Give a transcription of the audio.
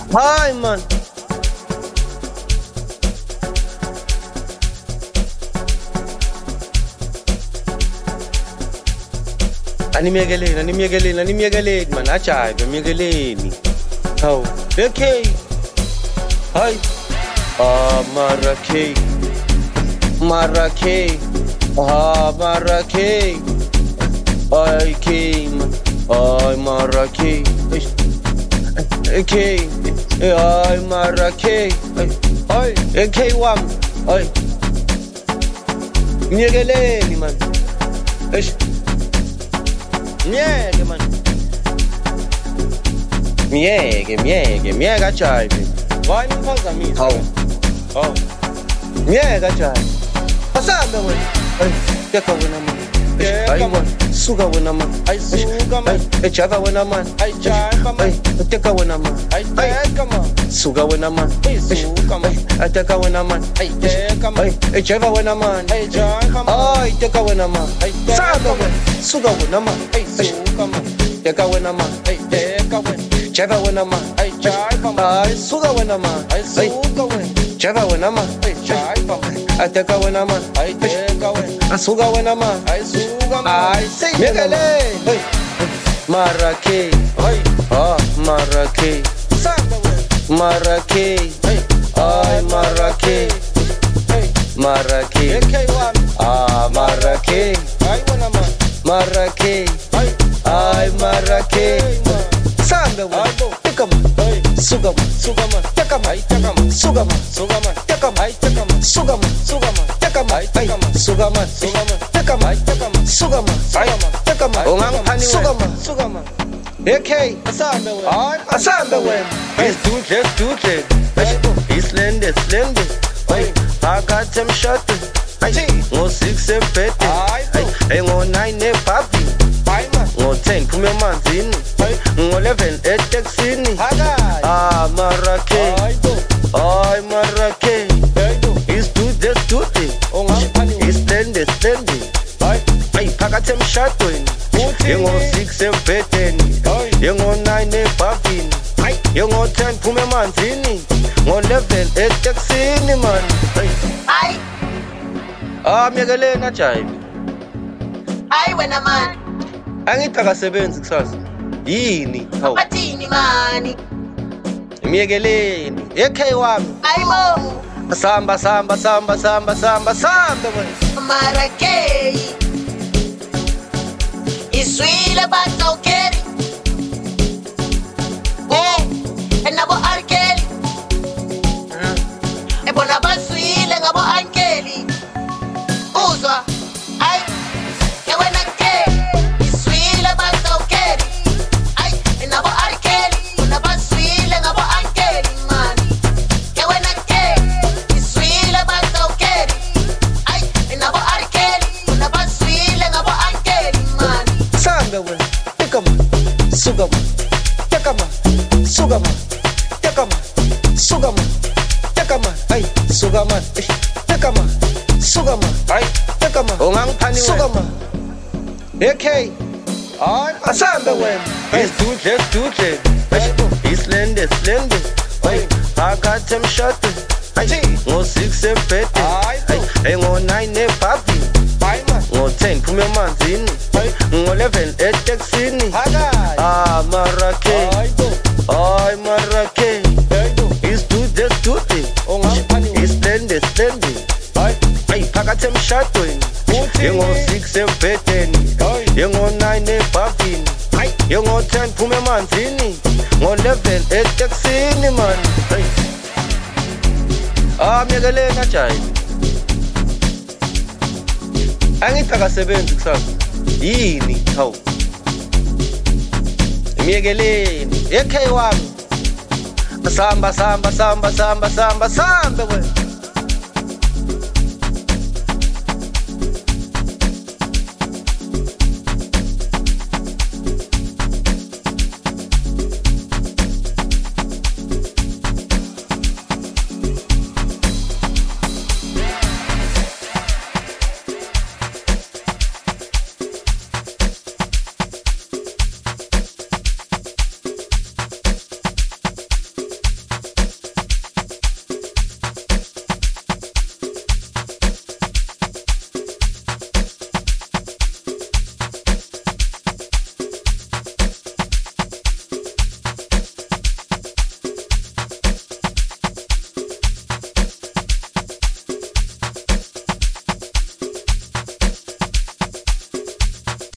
Hi man. Animyekeleni man, ajayive myekeleni. Hawu, okay. Hi. Marakey. Marakey. Ay man. Ay Marakey. Okay. Ay Marakey. Ay, okay wami. Ay. Myekeleni man. Miyeke man. Miyeke ajayive. Why niphazamisa? Hawu. Miyeke ajayive. Asambe wena. Ay, teka wena man. Ay man, suka wena man. Ay suka man. Ejava wena man. Ay java man. Ay, teka wena man. Ay teka man. Suka wena man. Ay suka man. Ay, teka wena man. Ay teka man. Ay, ejava wena man. Ay java man. Ay, teka wena man. Ay teka man. Suka wena man. Ay suka man. Teka wena man. Ay teka man. Java wena man. Ay java man. Ay, suka wena man. Ay suka man. Java wena man. Ay java man. Ay, teka wena man. Ay teka man. Asuka wena man. Ay suka man. Ay, say Myekeleni. Hey. Marakey. Ay Marakey. sambe wena. Marakey. Ay Marakey. Marakey. Okay wami. Marakey. Ay wena man. Marakey. Ay Ay Marakey. Sambe wena. Aybo. Teka man. Ay Suka man. suka man. Teka man. Ay teka man. Suka man. Suka man. Teka man. Ay teka man. Suka man. Suka man. Teka man. Ay teka man. Suka man. Suka man. Teka man. Ay teka man. Suka man. Suka man. Teka man. Ungangiphani wena. Suka man. Suka man. Okay. Asambe wena. Ay, asambe wena. Let's do it. Islende. Ay. Phakathi emshadweni. Ngo-6 ebhedeni. Hayi bo. Ngo-9 ebhabhini. Hayi man. Ngo-10 phume emanzini. Ngo-11 etekisini. Hakayi. Marakey. Hayibo. Ay Marakey. Hayibo. Isdude. Ungangiphani wena. Islende. Hayi. Ay, phakathi emshadweni. Uthini? Ngo-6 ebhedeni. Hayi. Ngo-9 ebhabhini. Ngo-10 phume emanzini. Ngo-11 etekisini man. Hayi, Myekeleni ajayive. hayi wena man, Angithi akasebenzi kusasa. Yini? Hawu. bathini mani? Myekeleni. Okay wami. Hayi bo, Samba wena. Marakey. Iswile batokeri. Enabo arkeli. Ebona baswile ngabo ankeli. Uzwa. Ay, ke wena ke. Iswile batokeri. Ay, enabo arkeli. Bona baswile ngabo ankeli mani. Ke wena ke. Iswile batokeri. Ay, enabo arkeli. Bona baswile ngabo ankeli mani. Samba wena. Teka man. Suka man. Teka man. Suka man. Teka man. Suka man. Teka man. Ay, suka man. Teka man. Suka man. Hayi. Teka man. Ungangiphani Suka wena. man. Okay. Hayi. Asambe wena. Let's do it. Islende. Hayi. Phakathi emshadweni. Ngo-6 ebhedeni. Ngo-9 ebhabhini. Hayi man. Ngo-10 phume emanzini. Ngo-11 etekisini. Hakayi. Marakey. Hayibo. Ay Marakey. Hayibo. Isdude. Ungangiphani wena. Islende. Hayi. Ay, phakathi emshadweni. Uthini? Ngo-6 ebhedeni. Hayi. Ngo-9 ebhabhini. Ngo-10 phume emanzini. Ngo-11 etekisini man. Myekeleni ajayive. Angithi akasebenzi kusasa. Yini? Hawu. Myekeleni. Okay wami. Samba wena.